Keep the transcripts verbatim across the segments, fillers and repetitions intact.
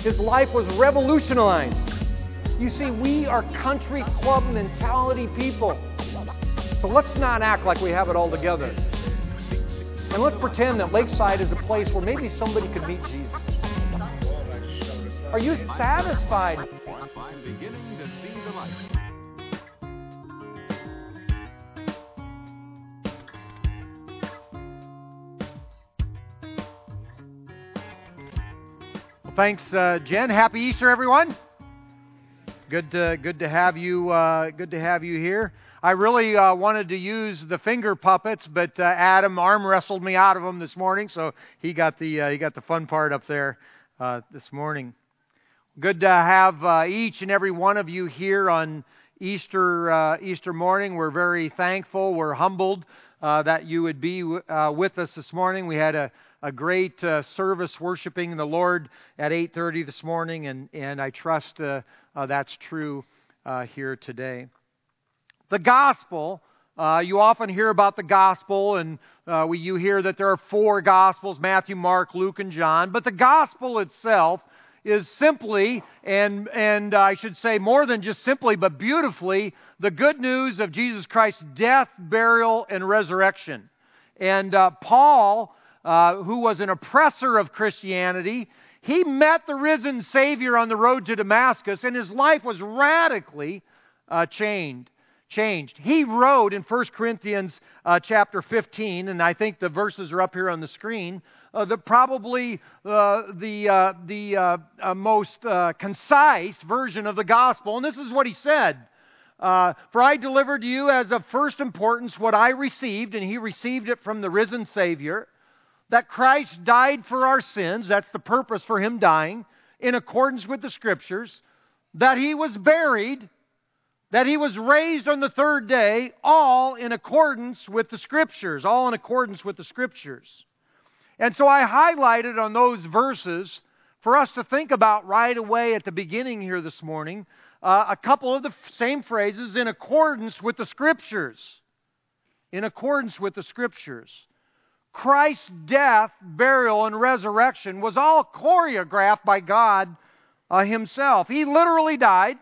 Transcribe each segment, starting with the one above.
His life was revolutionized. You see, we are country club mentality people. So let's not act like we have it all together. And let's pretend that Lakeside is a place where maybe somebody could meet Jesus. Are you satisfied? I'm beginning to see the light. Well, thanks, uh, Jen. Happy Easter, everyone. Good, to, good to have you. Uh, good to have you here. I really uh, wanted to use the finger puppets, but uh, Adam arm wrestled me out of them this morning, so he got the uh, he got the fun part up there uh, this morning. Good to have uh, each and every one of you here on Easter uh, Easter morning. We're very thankful. We're humbled uh, that you would be uh, with us this morning. We had a a great uh, service worshiping the Lord at eight thirty this morning, and and I trust uh, uh, that's true uh, here today. The gospel, uh, you often hear about the gospel, and uh, we, you hear that there are four gospels, Matthew, Mark, Luke, and John. But the gospel itself is simply, and, and uh, I should say more than just simply, but beautifully, the good news of Jesus Christ's death, burial, and resurrection. And uh, Paul, uh, who was an oppressor of Christianity, he met the risen Savior on the road to Damascus, and his life was radically uh, changed. Changed. He wrote in First Corinthians uh, chapter fifteen, and I think the verses are up here on the screen, uh, the probably uh, the uh, the uh, uh, most uh, concise version of the gospel. And this is what he said: uh, "For I delivered to you as of first importance what I received," and he received it from the risen Savior, "that Christ died for our sins," that's the purpose for him dying, "in accordance with the Scriptures, that he was buried, that he was raised on the third day, all in accordance with the Scriptures." All in accordance with the Scriptures. And so I highlighted on those verses for us to think about right away at the beginning here this morning, uh, a couple of the same phrases, in accordance with the Scriptures. In accordance with the Scriptures. Christ's death, burial, and resurrection was all choreographed by God uh, himself. He literally died.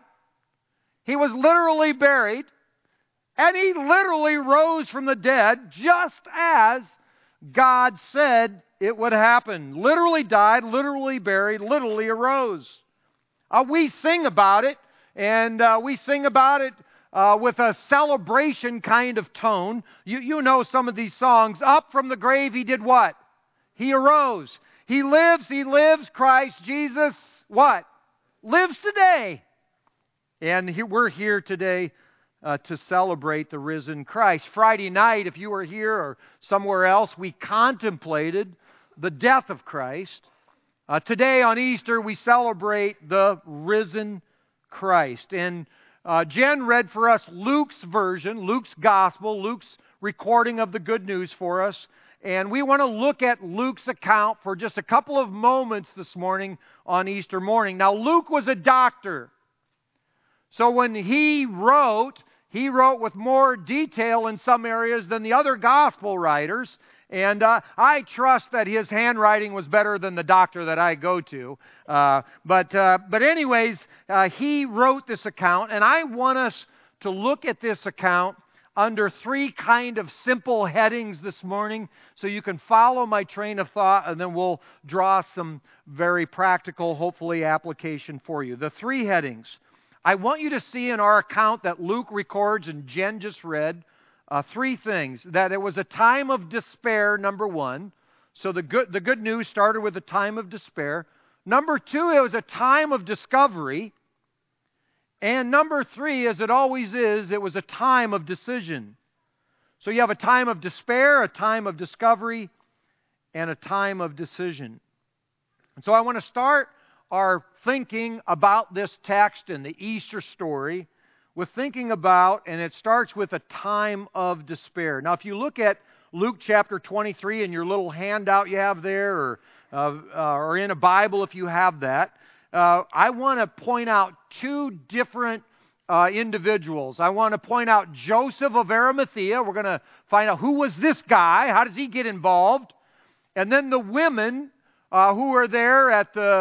He was literally buried, and he literally rose from the dead, just as God said it would happen. Literally died, literally buried, literally arose. Uh, we sing about it, and uh, we sing about it uh, with a celebration kind of tone. You, you know some of these songs. Up from the grave he did what? He arose. He lives, he lives, Christ Jesus, what? Lives today. And here, we're here today uh, to celebrate the risen Christ. Friday night, if you were here or somewhere else, we contemplated the death of Christ. Uh, today on Easter, we celebrate the risen Christ. And uh, Jen read for us Luke's version, Luke's gospel, Luke's recording of the good news for us. And we want to look at Luke's account for just a couple of moments this morning on Easter morning. Now, Luke was a doctor. So when he wrote, he wrote with more detail in some areas than the other gospel writers. And uh, I trust that his handwriting was better than the doctor that I go to. Uh, but uh, but anyways, uh, he wrote this account. And I want us to look at this account under three kind of simple headings this morning, so you can follow my train of thought, and then we'll draw some very practical, hopefully, application for you. The three headings. I want you to see in our account that Luke records and Jen just read uh, three things. That it was a time of despair, number one. So the good, the good news started with a time of despair. Number two, it was a time of discovery. And number three, as it always is, it was a time of decision. So you have a time of despair, a time of discovery, and a time of decision. And so I want to start our thinking about this text and the Easter story with thinking about, and it starts with a time of despair. Now, if you look at Luke chapter twenty-three in your little handout you have there, or, uh, uh, or in a Bible if you have that, uh, I want to point out two different uh, individuals. I want to point out Joseph of Arimathea. We're going to find out who was this guy, how does he get involved, and then the women uh, who are there at the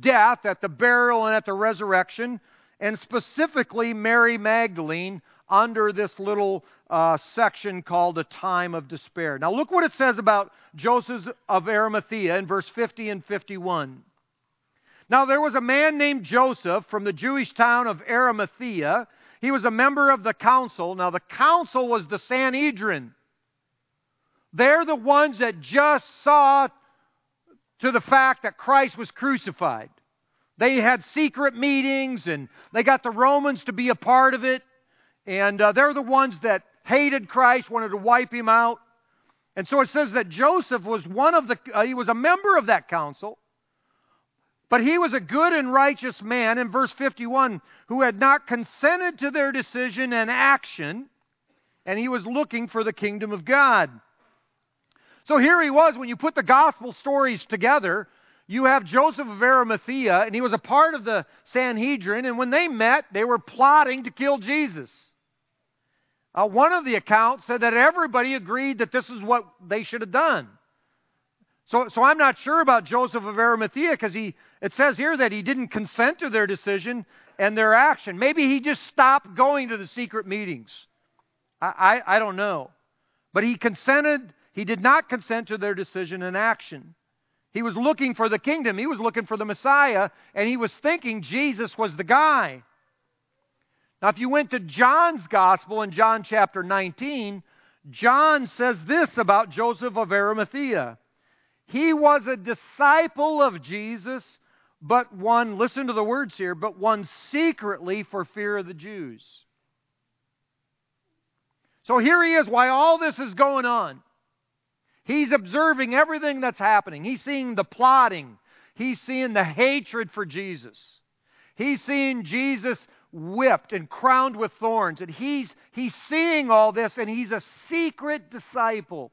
death, at the burial, and at the resurrection, and specifically Mary Magdalene under this little uh, section called a time of despair. Now look what it says about Joseph of Arimathea in verse fifty and fifty-one. Now there was a man named Joseph from the Jewish town of Arimathea. He was a member of the council. Now the council was the Sanhedrin. They're the ones that just saw to the fact that Christ was crucified. They had secret meetings, and they got the Romans to be a part of it. And uh, they're the ones that hated Christ, wanted to wipe him out. And so it says that Joseph was one of the, uh, he was a member of that council. But he was a good and righteous man, in verse fifty-one, who had not consented to their decision and action, and he was looking for the kingdom of God. So here he was, when you put the gospel stories together, you have Joseph of Arimathea, and he was a part of the Sanhedrin, and when they met, they were plotting to kill Jesus. Uh, one of the accounts said that everybody agreed that this is what they should have done. So, so I'm not sure about Joseph of Arimathea, because he it says here that he didn't consent to their decision and their action. Maybe he just stopped going to the secret meetings. I, I, I don't know. But he consented, he did not consent to their decision and action. He was looking for the kingdom. He was looking for the Messiah, and he was thinking Jesus was the guy. Now, if you went to John's Gospel in John chapter nineteen, John says this about Joseph of Arimathea. He was a disciple of Jesus, but one, listen to the words here, but one secretly for fear of the Jews. So here he is, while all this is going on. He's observing everything that's happening. He's seeing the plotting. He's seeing the hatred for Jesus. He's seeing Jesus whipped and crowned with thorns. And he's, he's seeing all this, and he's a secret disciple.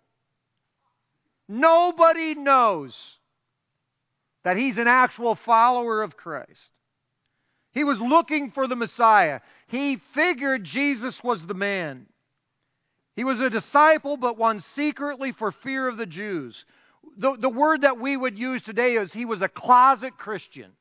Nobody knows that he's an actual follower of Christ. He was looking for the Messiah. He figured Jesus was the man. He was a disciple, but one secretly for fear of the Jews. The, the word that we would use today is he was a closet Christian.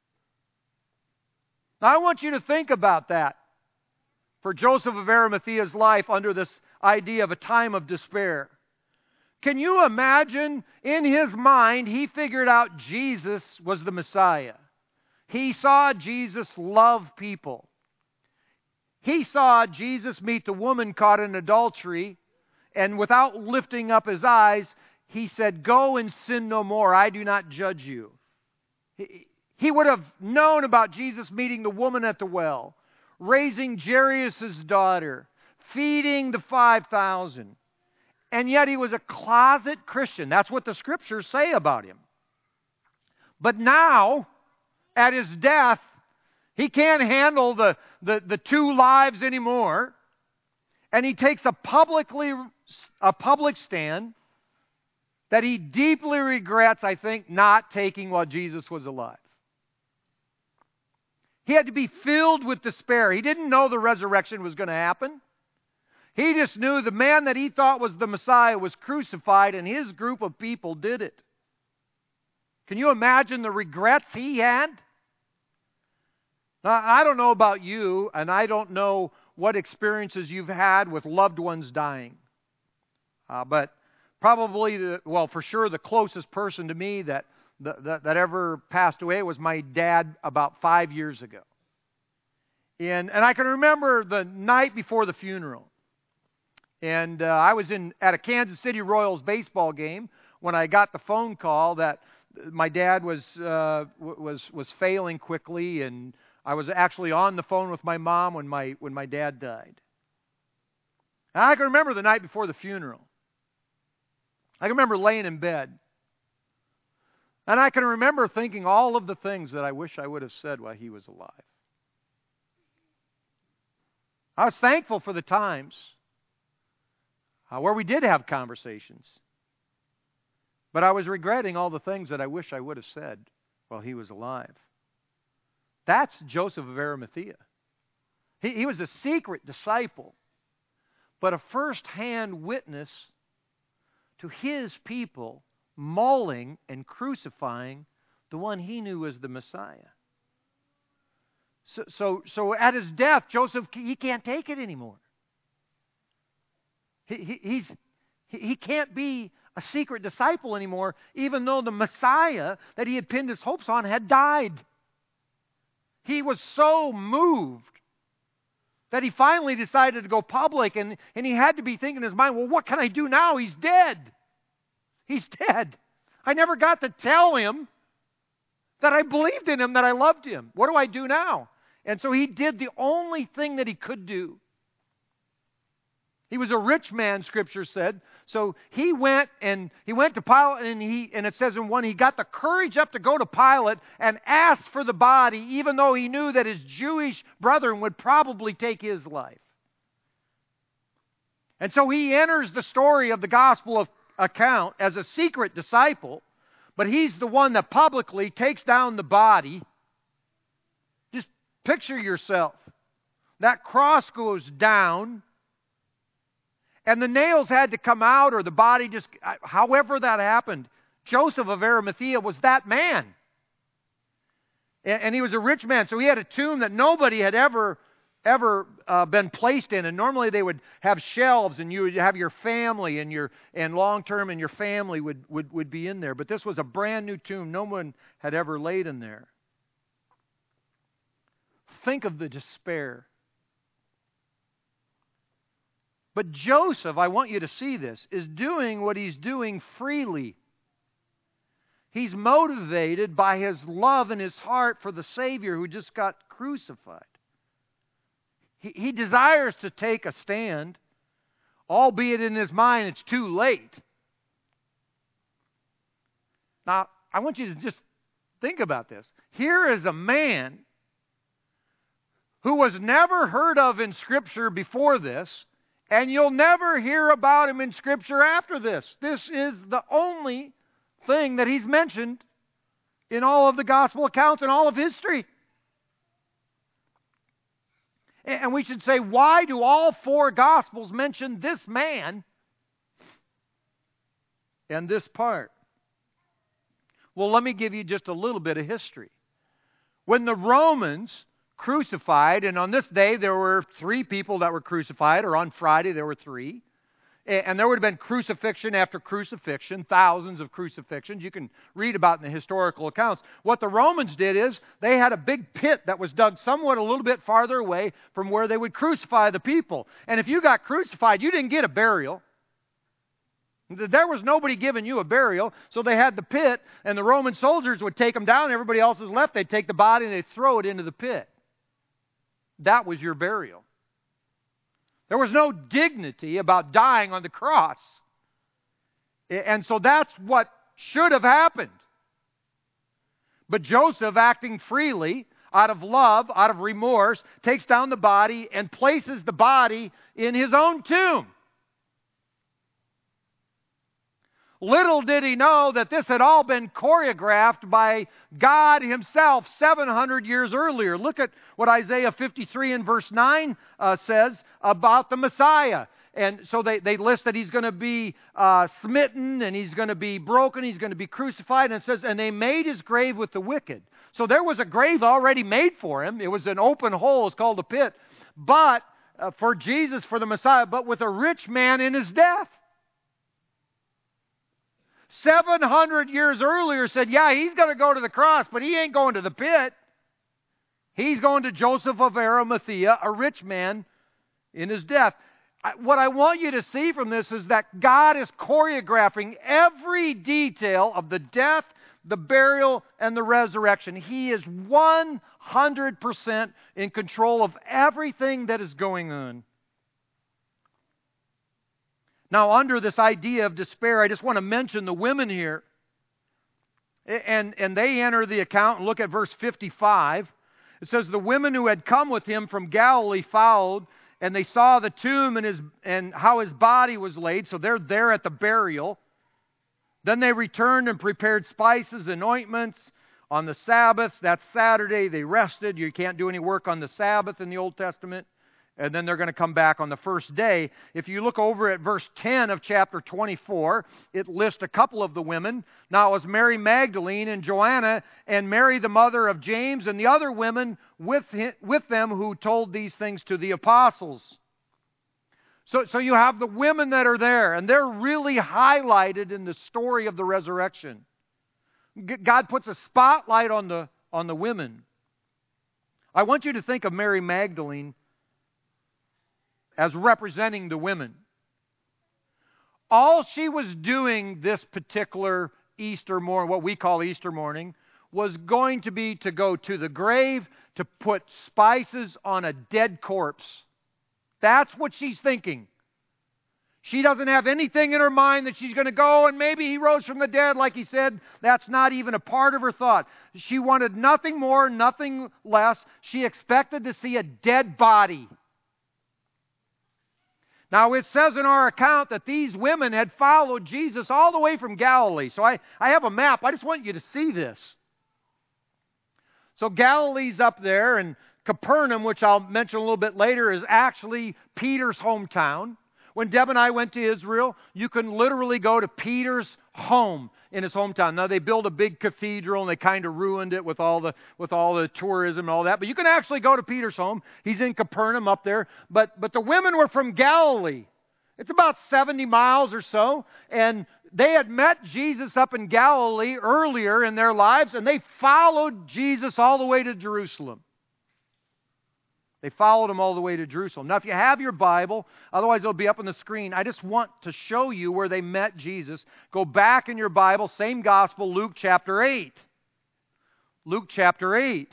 Now, I want you to think about that for Joseph of Arimathea's life under this idea of a time of despair. Can you imagine, in his mind, he figured out Jesus was the Messiah. He saw Jesus love people. He saw Jesus meet the woman caught in adultery, and without lifting up his eyes, he said, "Go and sin no more. I do not judge you." He, he would have known about Jesus meeting the woman at the well, raising Jairus' daughter, feeding the five thousand. And yet he was a closet Christian. That's what the Scriptures say about him. But now, at his death, he can't handle the, the, the two lives anymore. And he takes a publicly a public stand that he deeply regrets, I think, not taking while Jesus was alive. He had to be filled with despair. He didn't know the resurrection was going to happen. He just knew the man that he thought was the Messiah was crucified, and his group of people did it. Can you imagine the regrets he had? Now, I don't know about you, and I don't know what experiences you've had with loved ones dying. Uh, but probably, the, well, for sure, the closest person to me that, that, that ever passed away was my dad about five years ago. And, and I can remember the night before the funeral. And uh, I was in at a Kansas City Royals baseball game when I got the phone call that my dad was uh, was was failing quickly, and I was actually on the phone with my mom when my when my dad died. And I can remember the night before the funeral. I can remember laying in bed, and I can remember thinking all of the things that I wish I would have said while he was alive. I was thankful for the times Uh, where we did have conversations. But I was regretting all the things that I wish I would have said while he was alive. That's Joseph of Arimathea. He, he was a secret disciple, but a first-hand witness to his people mauling and crucifying the one he knew was the Messiah. So, so, so at his death, Joseph, he can't take it anymore. He, he, he's, he, he can't be a secret disciple anymore, even though the Messiah that he had pinned his hopes on had died. He was so moved that he finally decided to go public, and, and he had to be thinking in his mind, well, what can I do now? He's dead. He's dead. I never got to tell him that I believed in him, that I loved him. What do I do now? And so he did the only thing that he could do. He was a rich man, Scripture said. So he went and he went to Pilate, and he and it says in one, he got the courage up to go to Pilate and ask for the body, even though he knew that his Jewish brethren would probably take his life. And so he enters the story of the gospel of account as a secret disciple, but he's the one that publicly takes down the body. Just picture yourself. That cross goes down, and the nails had to come out, or the body just, however that happened. Joseph of Arimathea was that man. And he was a rich man, so he had a tomb that nobody had ever ever uh, been placed in. And normally they would have shelves, and you would have your family and your and long term and your family would, would, would be in there. But this was a brand new tomb. No one had ever laid in there. Think of the despair. But Joseph, I want you to see this, is doing what he's doing freely. He's motivated by his love in his heart for the Savior who just got crucified. He, he desires to take a stand, albeit in his mind it's too late. Now, I want you to just think about this. Here is a man who was never heard of in Scripture before this, and you'll never hear about him in Scripture after this. This is the only thing that he's mentioned in all of the gospel accounts in all of history. And we should say, why do all four gospels mention this man and this part? Well, let me give you just a little bit of history. When the Romans crucified, and on this day there were three people that were crucified, or on Friday there were three. And there would have been crucifixion after crucifixion, thousands of crucifixions. You can read about in the historical accounts. What the Romans did is they had a big pit that was dug somewhat a little bit farther away from where they would crucify the people. And if you got crucified, you didn't get a burial. There was nobody giving you a burial, so they had the pit, and the Roman soldiers would take them down, and everybody else was left. They'd take the body and they'd throw it into the pit. That was your burial. There was no dignity about dying on the cross. And so that's what should have happened. But Joseph, acting freely, out of love, out of remorse, takes down the body and places the body in his own tomb. Little did he know that this had all been choreographed by God Himself seven hundred years earlier. Look at what Isaiah fifty-three and verse nine uh, says about the Messiah. And so they, they list that He's going to be uh, smitten, and He's going to be broken, He's going to be crucified. And it says, and they made His grave with the wicked. So there was a grave already made for Him. It was an open hole. It's called a pit. But uh, for Jesus, for the Messiah, but with a rich man in His death. seven hundred years earlier said, yeah, He's going to go to the cross, but He ain't going to the pit. He's going to Joseph of Arimathea, a rich man, in his death. What I want you to see from this is that God is choreographing every detail of the death, the burial, and the resurrection. He is one hundred percent in control of everything that is going on. Now, under this idea of despair, I just want to mention the women here. And, and they enter the account, and look at verse fifty-five. It says, the women who had come with him from Galilee followed, and they saw the tomb and, his, and how his body was laid. So they're there at the burial. Then they returned and prepared spices and ointments on the Sabbath. That's Saturday. They rested. You can't do any work on the Sabbath in the Old Testament. And then they're going to come back on the first day. If you look over at verse ten of chapter twenty-four, it lists a couple of the women. Now it was Mary Magdalene and Joanna and Mary the mother of James and the other women with him, with them who told these things to the apostles. So, so you have the women that are there, and they're really highlighted in the story of the resurrection. G- God puts a spotlight on the, on the women. I want you to think of Mary Magdalene as representing the women. All she was doing this particular Easter morning, what we call Easter morning, was going to be to go to the grave to put spices on a dead corpse. That's what she's thinking. She doesn't have anything in her mind that she's going to go and maybe he rose from the dead, like he said. That's not even a part of her thought. She wanted nothing more, nothing less. She expected to see a dead body. Now, it says in our account that these women had followed Jesus all the way from Galilee. So I, I have a map. I just want you to see this. So Galilee's up there, and Capernaum, which I'll mention a little bit later, is actually Peter's hometown. When Deb and I went to Israel, you can literally go to Peter's home in his hometown. Now, they built a big cathedral, and they kind of ruined it with all the with all the tourism and all that. But you can actually go to Peter's home. He's in Capernaum up there. But but the women were from Galilee. It's about seventy miles or so. And they had met Jesus up in Galilee earlier in their lives, and they followed Jesus all the way to Jerusalem. They followed him all the way to Jerusalem. Now, if you have your Bible, otherwise it'll be up on the screen, I just want to show you where they met Jesus. Go back in your Bible, same gospel, Luke chapter eight. Luke chapter eight.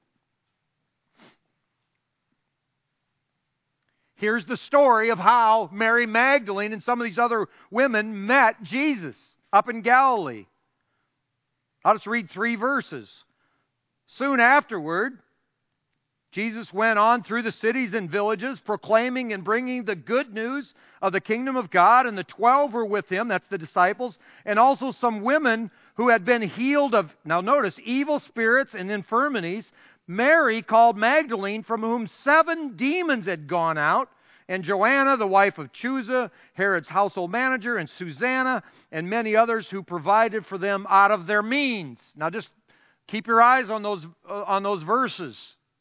Here's the story of how Mary Magdalene and some of these other women met Jesus up in Galilee. I'll just read three verses. Soon afterward, Jesus went on through the cities and villages, proclaiming and bringing the good news of the kingdom of God, and the twelve were with him, that's the disciples, and also some women who had been healed of, now notice, evil spirits and infirmities. Mary, called Magdalene, from whom seven demons had gone out, and Joanna, the wife of Chuza, Herod's household manager, and Susanna, and many others who provided for them out of their means. Now just keep your eyes on those, uh, on those verses.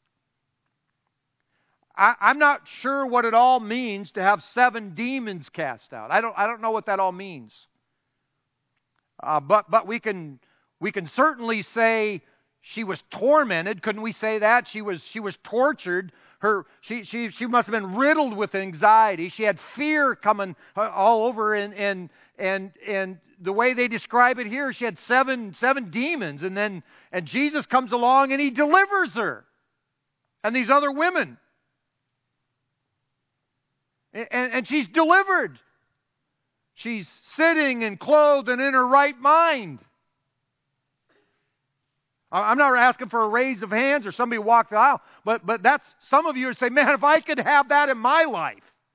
I, I'm not sure what it all means to have seven demons cast out. I don't, I don't know what that all means. Uh, but but we can we can certainly say she was tormented. Couldn't we say that? She was she was tortured. Her she she she must have been riddled with anxiety. She had fear coming all over, and and and and the way they describe it here, she had seven seven demons, and then and Jesus comes along and he delivers her, and these other women. And, and she's delivered. She's sitting and clothed and in her right mind. I'm not asking for a raise of hands or somebody walk the aisle, but, but that's, some of you would say, man, if I could have that in my life.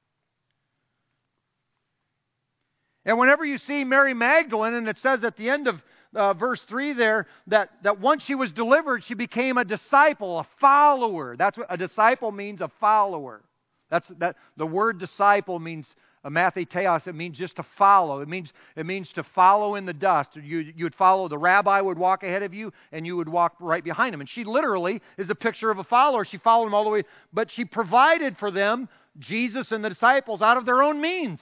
And whenever you see Mary Magdalene, and it says at the end of uh, verse three there, that, that once she was delivered, she became a disciple, a follower. That's what a disciple means, a follower. That's that. The word disciple means a matheteos. It means just to follow. It means it means to follow in the dust. You you would follow. The rabbi would walk ahead of you, and you would walk right behind him. And she literally is a picture of a follower. She followed him all the way, but she provided for them, Jesus and the disciples, out of their own means.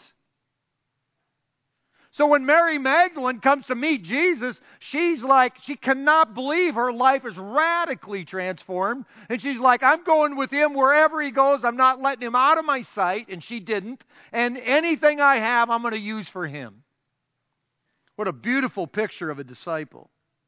So when Mary Magdalene comes to meet Jesus, she's like, she cannot believe her life is radically transformed. And she's like, I'm going with him wherever he goes. I'm not letting him out of my sight. And she didn't. And anything I have, I'm going to use for him. What a beautiful picture of a disciple.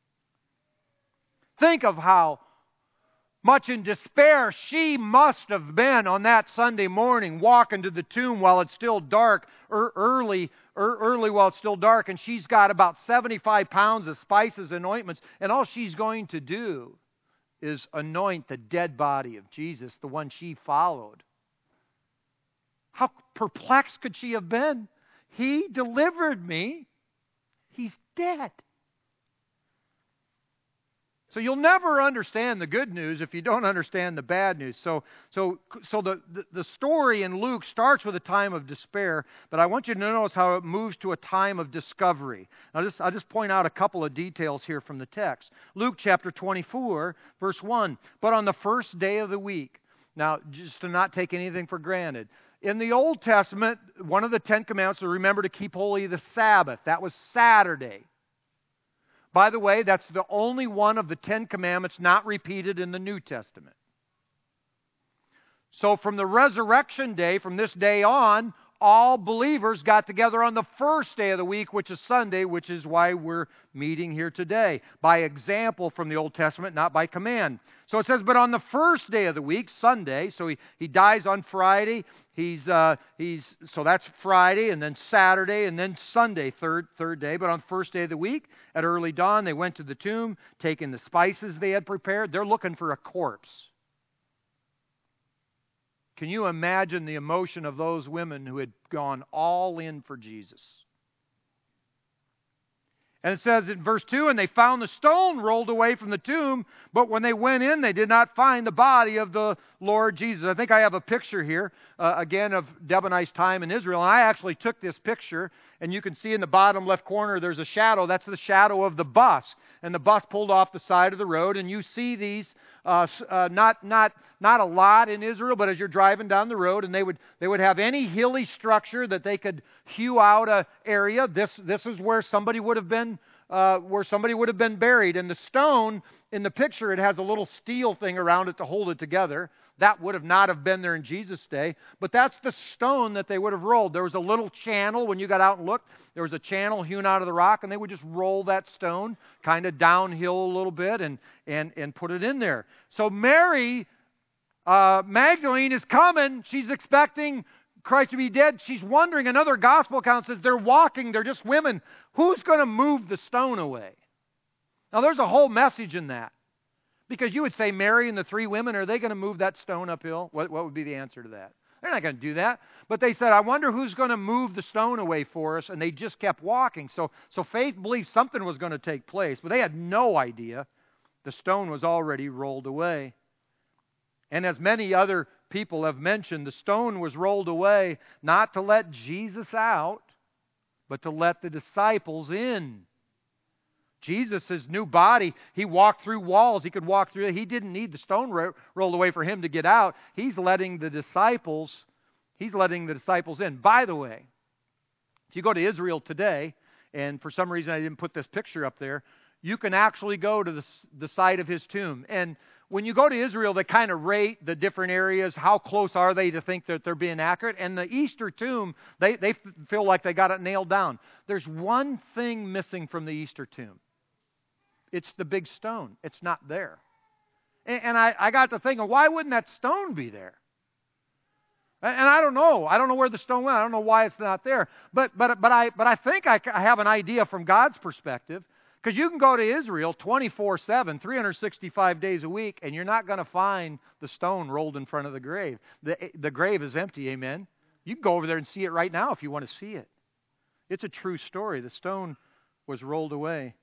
Think of how much in despair she must have been on that Sunday morning, walking to the tomb while it's still dark, or early, or early while it's still dark, and she's got about seventy-five pounds of spices and ointments, and all she's going to do is anoint the dead body of Jesus, the one she followed. How perplexed could she have been? He delivered me. He's dead. So you'll never understand the good news if you don't understand the bad news. So, so, so the, the, the story in Luke starts with a time of despair, but I want you to notice how it moves to a time of discovery. I'll just, I'll just point out a couple of details here from the text. Luke chapter twenty-four, verse one, but on the first day of the week. Now, just to not take anything for granted. In the Old Testament, one of the Ten Commandments was remember to keep holy the Sabbath. That was Saturday. By the way, that's the only one of the Ten Commandments not repeated in the New Testament. So from the resurrection day, from this day on, all believers got together on the first day of the week, which is Sunday, which is why we're meeting here today. By example from the Old Testament, not by command. So it says, but on the first day of the week, Sunday, so he, he dies on Friday, he's uh, he's so that's Friday, and then Saturday, and then Sunday, third third day. But on the first day of the week, at early dawn, they went to the tomb, taking the spices they had prepared. They're looking for a corpse. Can you imagine the emotion of those women who had gone all in for Jesus? And it says in verse two, and they found the stone rolled away from the tomb, but when they went in, they did not find the body of the Lord Jesus. I think I have a picture here, uh, again, of Deb and I's time in Israel. And I actually took this picture, and you can see in the bottom left corner, there's a shadow. That's the shadow of the bus. And the bus pulled off the side of the road, and you see these, uh, uh, not not not a lot in Israel, but as you're driving down the road, and they would they would have any hilly structure that they could hew out a area. This this is where somebody would have been uh, where somebody would have been buried. And the stone in the picture, it has a little steel thing around it to hold it together. That would have not have been there in Jesus' day, but that's the stone that they would have rolled. There was a little channel when you got out and looked. There was a channel hewn out of the rock, and they would just roll that stone kind of downhill a little bit and and and put it in there. So Mary uh, Magdalene is coming. She's expecting Christ to be dead. She's wondering. Another gospel account says they're walking. They're just women. Who's going to move the stone away? Now, there's a whole message in that. Because you would say, Mary and the three women, are they going to move that stone uphill? What, what would be the answer to that? They're not going to do that. But they said, I wonder who's going to move the stone away for us. And they just kept walking. So, so faith believed something was going to take place. But they had no idea the stone was already rolled away. And as many other people have mentioned, the stone was rolled away not to let Jesus out, but to let the disciples in. Jesus' new body, he walked through walls. He could walk through it. He didn't need the stone ro- rolled away for him to get out. He's letting the disciples, he's letting the disciples in. By the way, if you go to Israel today, and for some reason I didn't put this picture up there, you can actually go to the, the site of his tomb. And when you go to Israel, they kind of rate the different areas. How close are they to think that they're being accurate? And the Easter tomb, they, they feel like they got it nailed down. There's one thing missing from the Easter tomb. It's the big stone. It's not there. And, and I, I got to thinking, why wouldn't that stone be there? And, and I don't know. I don't know where the stone went. I don't know why it's not there. But but but I but I think I, I have an idea from God's perspective. Because you can go to Israel twenty-four seven, three hundred sixty-five days a week, and you're not going to find the stone rolled in front of the grave. The, the grave is empty, amen? You can go over there and see it right now if you want to see it. It's a true story. The stone was rolled away.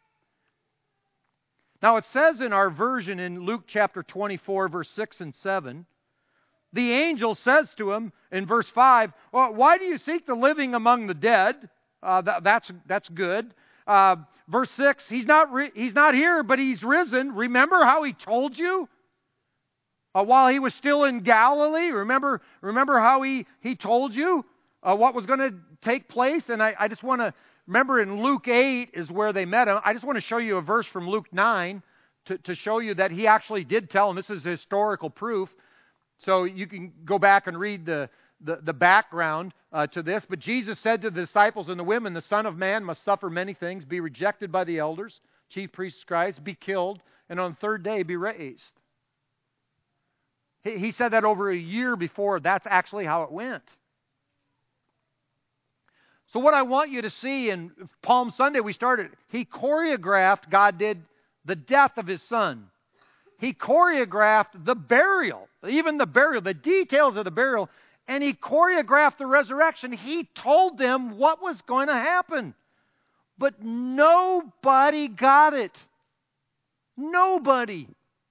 Now it says in our version in Luke chapter twenty-four, verse six and seven, the angel says to him in verse five, well, why do you seek the living among the dead? Uh, that, that's, that's good. Uh, verse six, he's not, re- he's not here, but he's risen. Remember how he told you uh, while he was still in Galilee? Remember, remember how he, he told you uh, what was going to take place? And I, I just want to remember in Luke eight is where they met him. I just want to show you a verse from Luke nine to, to show you that he actually did tell him. This is historical proof. So you can go back and read the, the, the background uh, to this. But Jesus said to the disciples and the women, the Son of Man must suffer many things, be rejected by the elders, chief priests, scribes, be killed, and on the third day be raised. He, he said that over a year before. That's actually how it went. So what I want you to see in Palm Sunday, we started, he choreographed, God did, the death of his son. He choreographed the burial, even the burial, the details of the burial, and he choreographed the resurrection. He told them what was going to happen. But nobody got it. Nobody.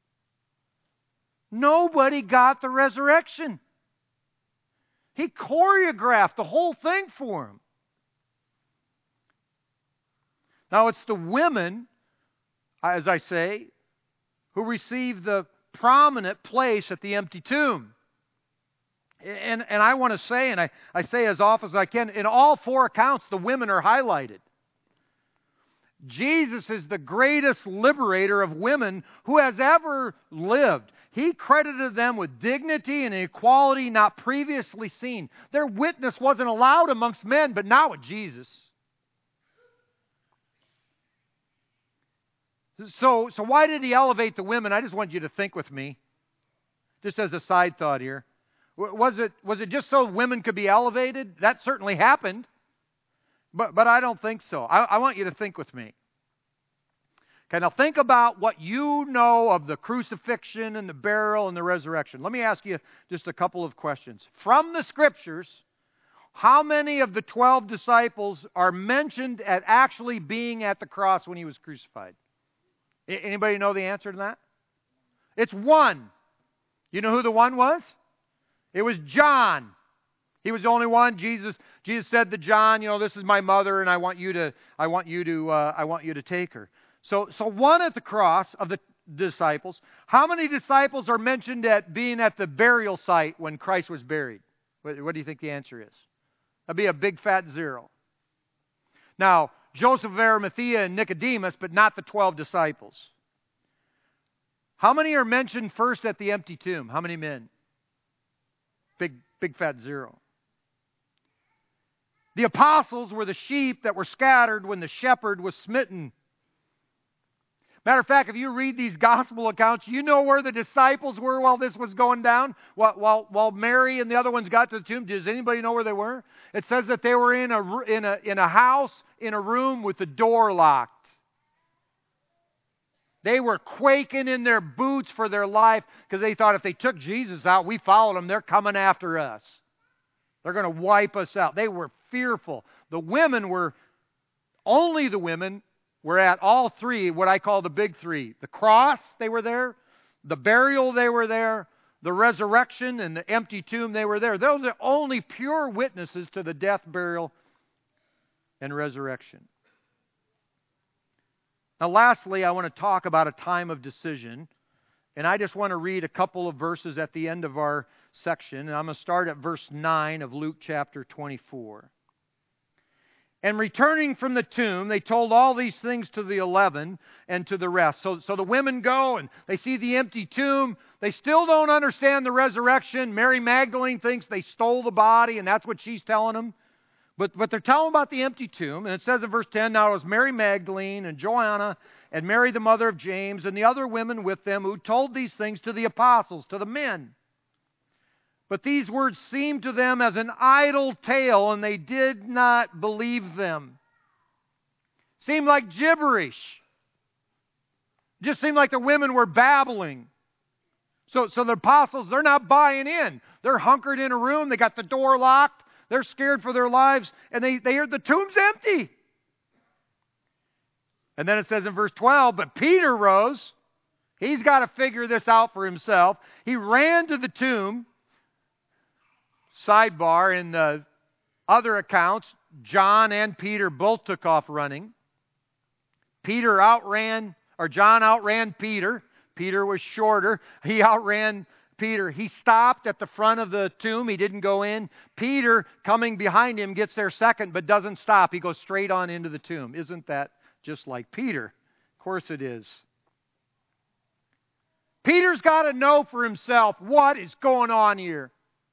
Nobody got the resurrection. He choreographed the whole thing for him. Now it's the women, as I say, who receive the prominent place at the empty tomb. And, and I want to say, and I, I say as often as I can, in all four accounts, the women are highlighted. Jesus is the greatest liberator of women who has ever lived. He credited them with dignity and equality not previously seen. Their witness wasn't allowed amongst men, but now with Jesus. So, so why did he elevate the women? I just want you to think with me, just as a side thought here. Was it, was it just so women could be elevated? That certainly happened. But, but I don't think so. I, I want you to think with me. Okay, now think about what you know of the crucifixion and the burial and the resurrection. Let me ask you just a couple of questions. From the Scriptures, how many of the twelve disciples are mentioned at actually being at the cross when he was crucified? Anybody know the answer to that? It's one. You know who the one was? It was John. He was the only one. Jesus, Jesus said to John, you know, this is my mother, and I want you to, I want you to, uh, I want you to take her. So, so one at the cross of the disciples. How many disciples are mentioned at being at the burial site when Christ was buried? What, what do you think the answer is? That'd be a big fat zero. Now, Joseph of Arimathea and Nicodemus, but not the twelve disciples. How many are mentioned first at the empty tomb? How many men? Big, big fat zero. The apostles were the sheep that were scattered when the shepherd was smitten. Matter of fact, if you read these gospel accounts, you know where the disciples were while this was going down? While, while, while Mary and the other ones got to the tomb, does anybody know where they were? It says that they were in a, in a, in a house, in a room with the door locked. They were quaking in their boots for their life because they thought if they took Jesus out, we followed them, they're coming after us. They're going to wipe us out. They were fearful. The women were, only the women were at all three, what I call the big three. The cross, they were there. The burial, they were there. The resurrection and the empty tomb, they were there. Those are only pure witnesses to the death, burial, and resurrection. Now, lastly, I want to talk about a time of decision. And I just want to read a couple of verses at the end of our section. And I'm going to start at verse nine of Luke chapter twenty-four. And returning from the tomb, they told all these things to the eleven and to the rest. So, so the women go and they see the empty tomb. They still don't understand the resurrection. Mary Magdalene thinks they stole the body, and that's what she's telling them. But, but they're telling about the empty tomb. And it says in verse ten, now it was Mary Magdalene and Joanna and Mary the mother of James and the other women with them who told these things to the apostles, to the men. But these words seemed to them as an idle tale, and they did not believe them. Seemed like gibberish. Just seemed like the women were babbling. So, so the apostles, they're not buying in. They're hunkered in a room. They got the door locked. They're scared for their lives, and they, they hear the tomb's empty. And then it says in verse twelve, but Peter rose. He's got to figure this out for himself. He ran to the tomb. Sidebar, in the other accounts, John and Peter both took off running. Peter outran, or John outran Peter. Peter was shorter. He outran Peter. He stopped at the front of the tomb. He didn't go in. Peter, coming behind him, gets there second, but doesn't stop. He goes straight on into the tomb. Isn't that just like Peter? Of course it is. Peter's got to know for himself what is going on here.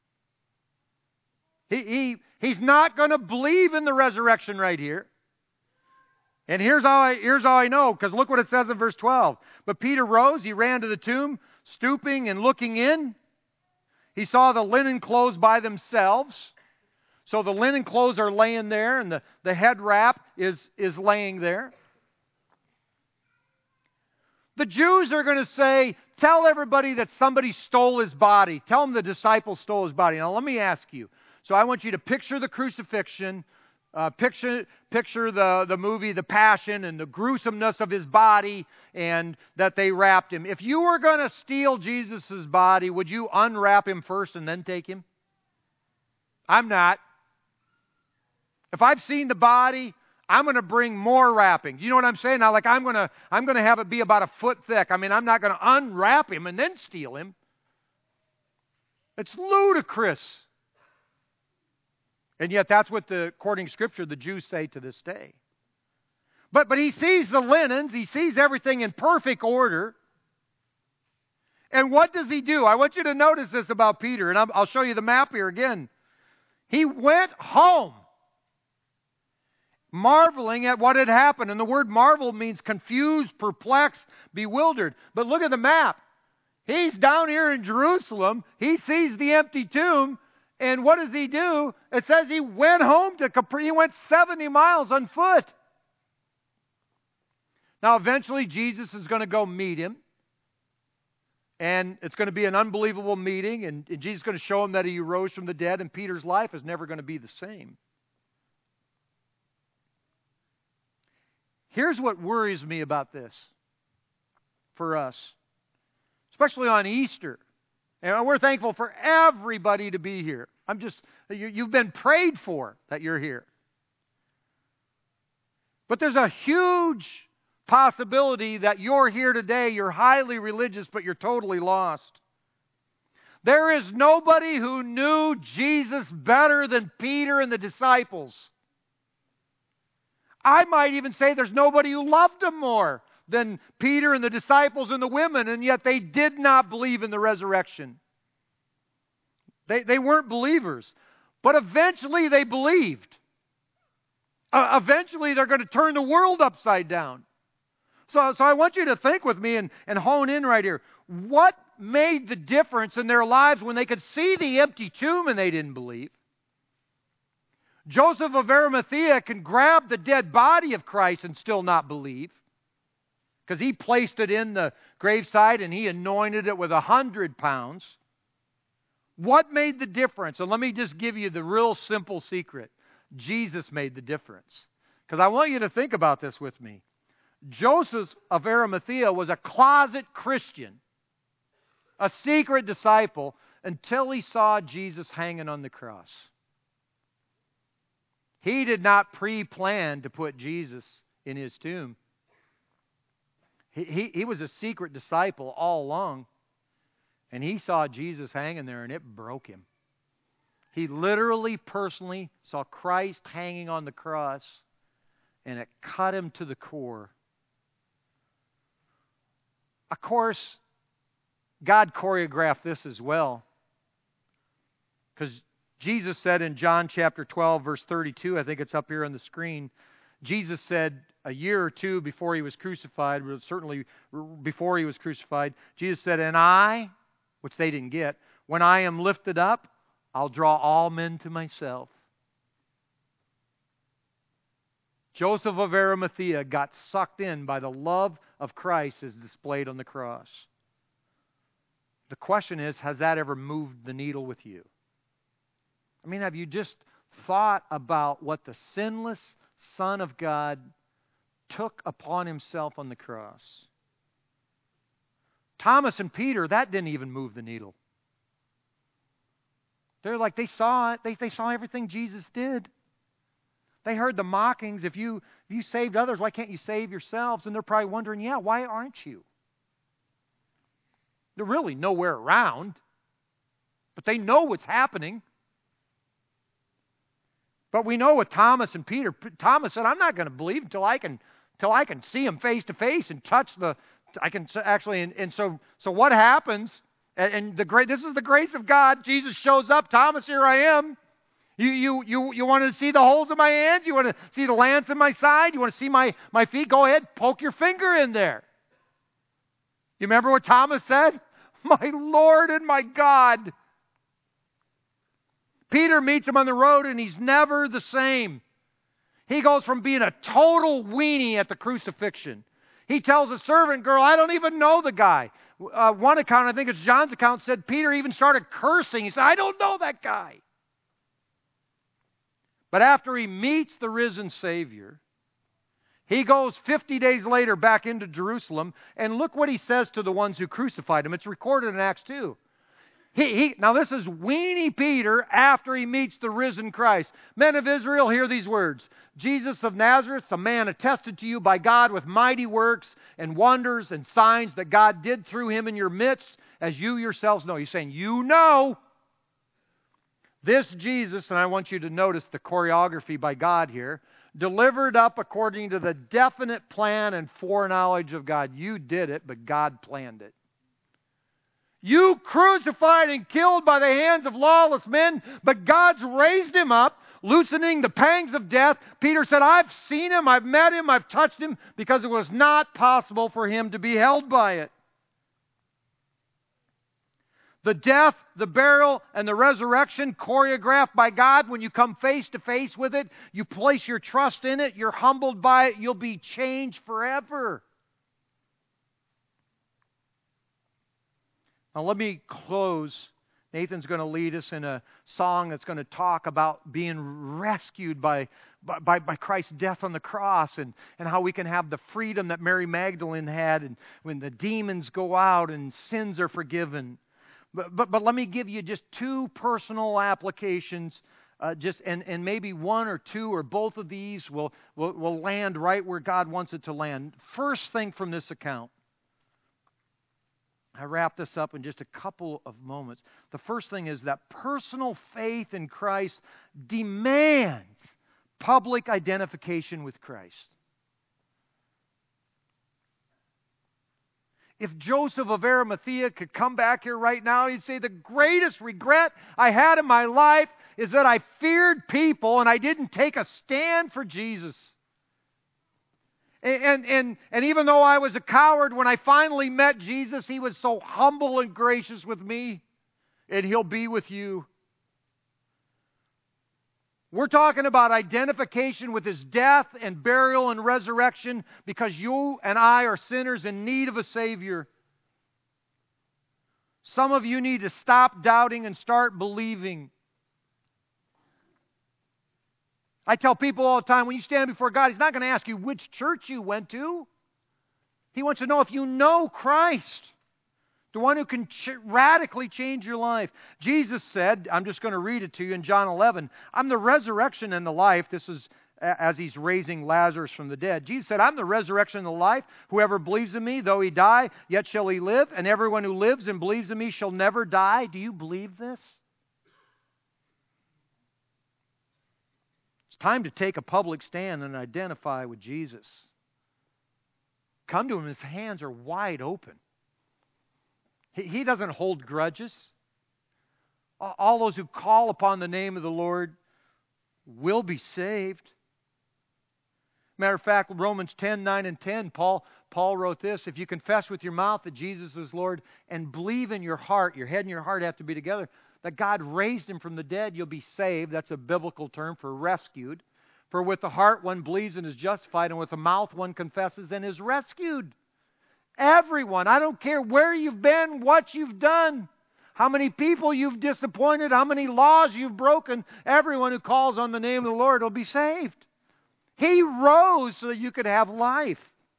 He, he, he's not going to believe in the resurrection right here. And here's how I, here's how I know, because look what it says in verse twelve. But Peter rose, he ran to the tomb, stooping and looking in. He saw the linen clothes by themselves. So the linen clothes are laying there, and the, the head wrap is, is laying there. The Jews are going to say, tell everybody that somebody stole his body. Tell them the disciples stole his body. Now let me ask you. So I want you to picture the crucifixion. Uh, picture picture the, the movie The Passion and the gruesomeness of his body and that they wrapped him. If you were going to steal Jesus' body, would you unwrap him first and then take him? I'm not. If I've seen the body, I'm going to bring more wrapping. You know what I'm saying? Now, like I'm going to I'm going to have it be about a foot thick. I mean, I'm not going to unwrap him and then steal him. It's ludicrous. And yet that's what, the, according to Scripture, the Jews say to this day. But, but he sees the linens. He sees everything in perfect order. And what does he do? I want you to notice this about Peter, and I'll, I'll show you the map here again. He went home, marveling at what had happened. And the word marvel means confused, perplexed, bewildered. But look at the map. He's down here in Jerusalem. He sees the empty tomb. And what does he do? It says he went home to Capri. He went seventy miles on foot. Now, eventually, Jesus is going to go meet him. And it's going to be an unbelievable meeting. And, and Jesus is going to show him that he rose from the dead. And Peter's life is never going to be the same. Here's what worries me about this for us, especially on Easter. And we're thankful for everybody to be here. I'm just, you, you've been prayed for that you're here. But there's a huge possibility that you're here today, you're highly religious, but you're totally lost. There is nobody who knew Jesus better than Peter and the disciples. I might even say there's nobody who loved him more than Peter and the disciples and the women, and yet they did not believe in the resurrection. They, they weren't believers. But eventually they believed. Uh, eventually they're going to turn the world upside down. So, so I want you to think with me and, and hone in right here. What made the difference in their lives when they could see the empty tomb and they didn't believe? Joseph of Arimathea can grab the dead body of Christ and still not believe, because he placed it in the graveside and he anointed it with a hundred pounds. What made the difference? And let me just give you the real simple secret. Jesus made the difference. Because I want you to think about this with me. Joseph of Arimathea was a closet Christian, a secret disciple, until he saw Jesus hanging on the cross. He did not pre-plan to put Jesus in his tomb. He, he, he was a secret disciple all along. And he saw Jesus hanging there and it broke him. He literally, personally saw Christ hanging on the cross and it cut him to the core. Of course, God choreographed this as well. Because Jesus said in John chapter twelve, verse thirty-two, I think it's up here on the screen, Jesus said a year or two before he was crucified, certainly before he was crucified, Jesus said, "And I," which they didn't get, "when I am lifted up, I'll draw all men to myself." Joseph of Arimathea got sucked in by the love of Christ as displayed on the cross. The question is, has that ever moved the needle with you? I mean, have you just thought about what the sinless Son of God took upon himself on the cross? Thomas and Peter, that didn't even move the needle. They're like, they saw it. They, they saw everything Jesus did. They heard the mockings. If you, if you saved others, why can't you save yourselves? And they're probably wondering, yeah, why aren't you? They're really nowhere around, but they know what's happening. But we know with Thomas and Peter, Thomas said, "I'm not going to believe until I can, until I can see him face to face and touch the, I can actually." And, and so, so what happens? And, and the great, this is the grace of God. Jesus shows up. "Thomas, here I am. You, you, you, you want to see the holes in my hands? You want to see the lance in my side? You want to see my, my feet? Go ahead, poke your finger in there." You remember what Thomas said? "My Lord and my God." Peter meets him on the road and he's never the same. He goes from being a total weenie at the crucifixion. He tells a servant girl, "I don't even know the guy." Uh, one account, I think it's John's account, said Peter even started cursing. He said, "I don't know that guy." But after he meets the risen Savior, he goes fifty days later back into Jerusalem, and look what he says to the ones who crucified him. It's recorded in Acts two. He, he, now this is weenie Peter after he meets the risen Christ. Men of Israel, hear these words. Jesus of Nazareth, a man attested to you by God with mighty works and wonders and signs that God did through him in your midst, as you yourselves know. He's saying, you know. This Jesus, and I want you to notice the choreography by God here, delivered up according to the definite plan and foreknowledge of God. You did it, but God planned it. You crucified and killed by the hands of lawless men, but God's raised him up, loosening the pangs of death. Peter said, I've seen him, I've met him, I've touched him, because it was not possible for him to be held by it. The death, the burial, and the resurrection choreographed by God, when you come face to face with it, you place your trust in it, you're humbled by it, you'll be changed forever. Now let me close. Nathan's going to lead us in a song that's going to talk about being rescued by, by, by Christ's death on the cross, and, and how we can have the freedom that Mary Magdalene had, and when the demons go out and sins are forgiven. But, but, but let me give you just two personal applications, uh, just and, and maybe one or two or both of these will, will, will land right where God wants it to land. First thing from this account. I wrap this up in just a couple of moments. The first thing is that personal faith in Christ demands public identification with Christ. If Joseph of Arimathea could come back here right now, he'd say, the greatest regret I had in my life is that I feared people and I didn't take a stand for Jesus. And, and, and even though I was a coward, when I finally met Jesus, he was so humble and gracious with me, and he'll be with you. We're talking about identification with his death and burial and resurrection, because you and I are sinners in need of a Savior. Some of you need to stop doubting and start believing. I tell people all the time, when you stand before God, He's not going to ask you which church you went to. He wants to know if you know Christ, the one who can ch- radically change your life. Jesus said, I'm just going to read it to you in John eleven, I'm the resurrection and the life. This is as He's raising Lazarus from the dead. Jesus said, I'm the resurrection and the life. Whoever believes in me, though he die, yet shall he live. And everyone who lives and believes in me shall never die. Do you believe this? Time to take a public stand and identify with Jesus. Come to Him. His hands are wide open. He, he doesn't hold grudges. All those who call upon the name of the Lord will be saved. Matter of fact, Romans ten, nine and ten, Paul, Paul wrote this, if you confess with your mouth that Jesus is Lord and believe in your heart, your head and your heart have to be together, that God raised Him from the dead, you'll be saved. That's a biblical term for rescued. For with the heart one believes and is justified, and with the mouth one confesses and is rescued. Everyone, I don't care where you've been, what you've done, how many people you've disappointed, how many laws you've broken, everyone who calls on the name of the Lord will be saved. He rose so that you could have life.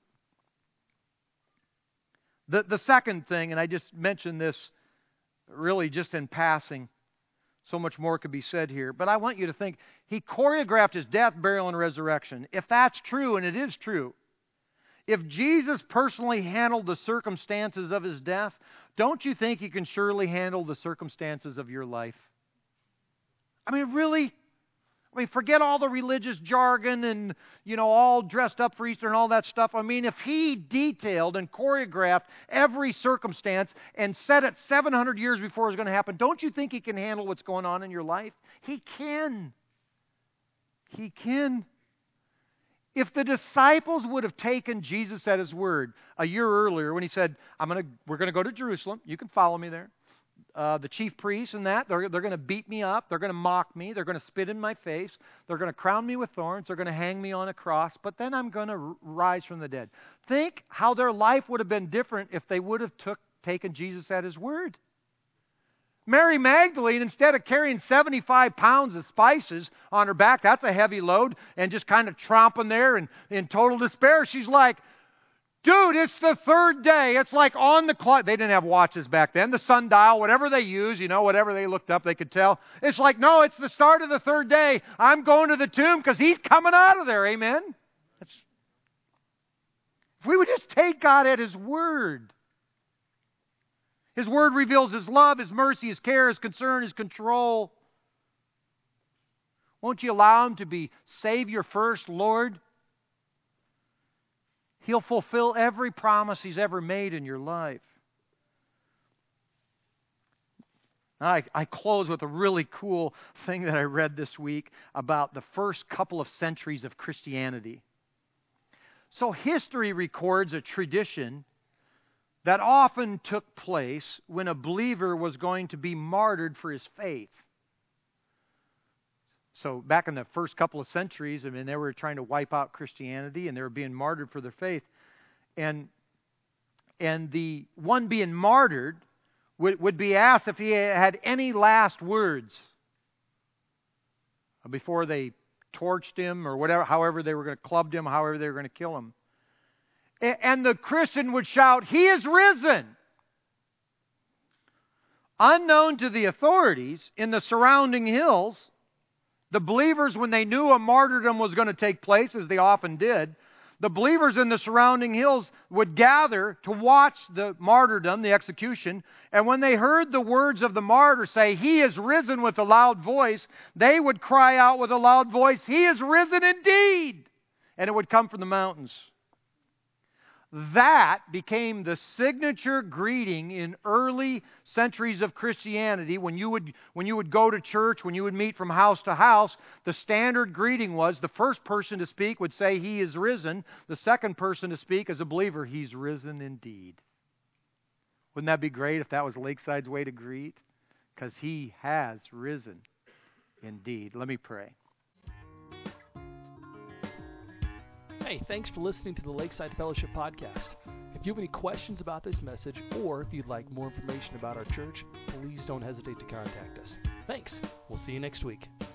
The, the second thing, and I just mentioned this really just in passing, so much more could be said here, but I want you to think, He choreographed His death, burial, and resurrection. If that's true, and it is true, if Jesus personally handled the circumstances of His death, don't you think He can surely handle the circumstances of your life? I mean, really? I mean, forget all the religious jargon and, you know, all dressed up for Easter and all that stuff. I mean, if He detailed and choreographed every circumstance and said it seven hundred years before it was going to happen, don't you think He can handle what's going on in your life? He can. He can. If the disciples would have taken Jesus at His word a year earlier when He said, I'm gonna, we're going to go to Jerusalem. You can follow me there. Uh, the chief priests and that, they're, they're going to beat me up. They're going to mock me. They're going to spit in my face. They're going to crown me with thorns. They're going to hang me on a cross. But then I'm going to r- rise from the dead. Think how their life would have been different if they would have took, taken Jesus at His word. Mary Magdalene, instead of carrying seventy-five pounds of spices on her back, that's a heavy load, and just kind of tromping there and in total despair, she's like, dude, it's the third day. It's like on the clock. They didn't have watches back then. The sundial, whatever they use, you know, whatever they looked up, they could tell. It's like, no, it's the start of the third day. I'm going to the tomb because he's coming out of there. Amen? That's, if we would just take God at His word. His word reveals His love, His mercy, His care, His concern, His control. Won't you allow Him to be Savior first, Lord? He'll fulfill every promise He's ever made in your life. I, I close with a really cool thing that I read this week about the first couple of centuries of Christianity. So history records a tradition that often took place when a believer was going to be martyred for his faith. So back in the first couple of centuries, I mean, they were trying to wipe out Christianity and they were being martyred for their faith. And and the one being martyred would, would be asked if he had any last words before they torched him or whatever, however they were going to club him, however they were going to kill him. And the Christian would shout, "He is risen!" Unknown to the authorities in the surrounding hills, the believers, when they knew a martyrdom was going to take place, as they often did, the believers in the surrounding hills would gather to watch the martyrdom, the execution, and when they heard the words of the martyr say, "He is risen," with a loud voice, they would cry out with a loud voice, "He is risen indeed!" And it would come from the mountains. That became the signature greeting in early centuries of Christianity. When you would when you would go to church, when you would meet from house to house, the standard greeting was the first person to speak would say, "He is risen." The second person to speak as a believer, "He's risen indeed." Wouldn't that be great if that was Lakeside's way to greet? Because He has risen indeed. Let me pray. Hey, thanks for listening to the Lakeside Fellowship Podcast. If you have any questions about this message, or if you'd like more information about our church, please don't hesitate to contact us. Thanks. We'll see you next week.